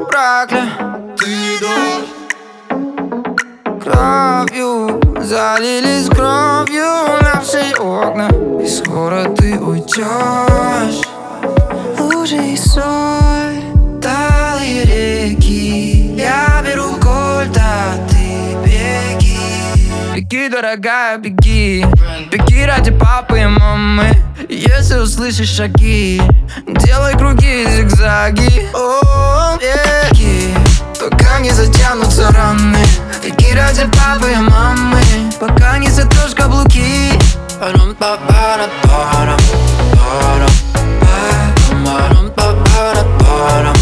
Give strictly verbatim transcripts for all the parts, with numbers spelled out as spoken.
проклят. Ты не дашь. Кровью залились кровью наши окна, и скоро ты уйдешь. Лужи и соль, талые реки. Я беру кольт, а ты беги. Беги, дорогая, беги. Беги ради папы и мамы. Если услышишь шаги, делай круги, зигзаги. О, беги, пока не затянутся раны. Беги ради папы и мамы, пока не сотрешь каблуки. Парам-па-пара-парам, парам-па, парам-па-пара-парам,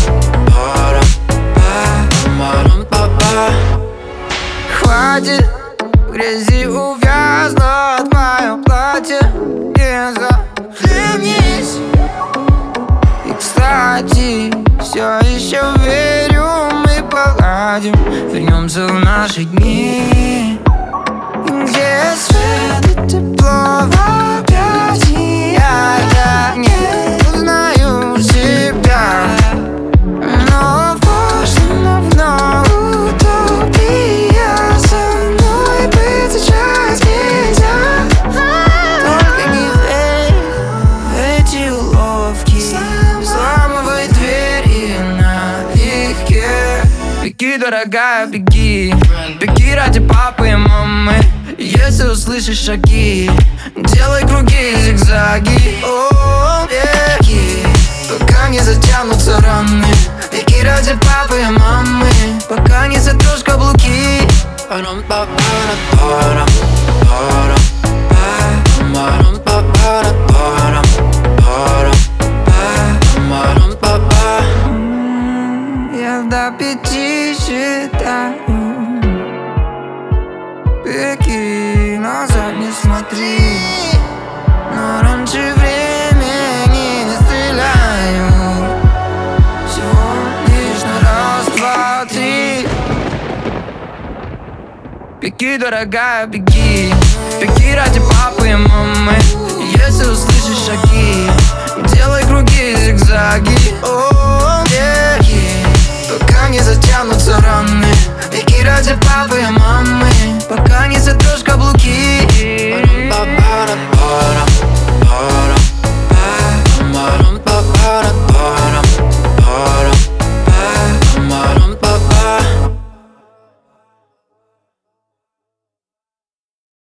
парам-па, парам-па-па. Хватит в грязи увязнуть мое платье. Не захлебнись. И, кстати, все еще верю, мы поладим. Вернемся в наши дни, где свет и тепло в объятиях. Я не узнаю себя, но в прошлом давно утопия. Со мной быть сейчас нельзя. Только не верь в эти уловки, взламывай двери налегке. Беги, дорогая, беги. Беги ради папы и мамы. Если услышишь шаги, делай круги, зигзаги. О, беги, пока не затянутся раны. Беги ради папы и мамы, пока не сотрешь каблуки. Парам-па-пара-парам, парам-па, парам-па-пара-парам, парам-па, парам-па-па. Я до пяти считаю. Беги, назад не смотри, но раньше времени не стреляю. Всего лишь на раз, два, три. Беги, дорогая, беги. Беги ради папы и мамы. Если услышишь шаги, делай круги, зигзаги. О,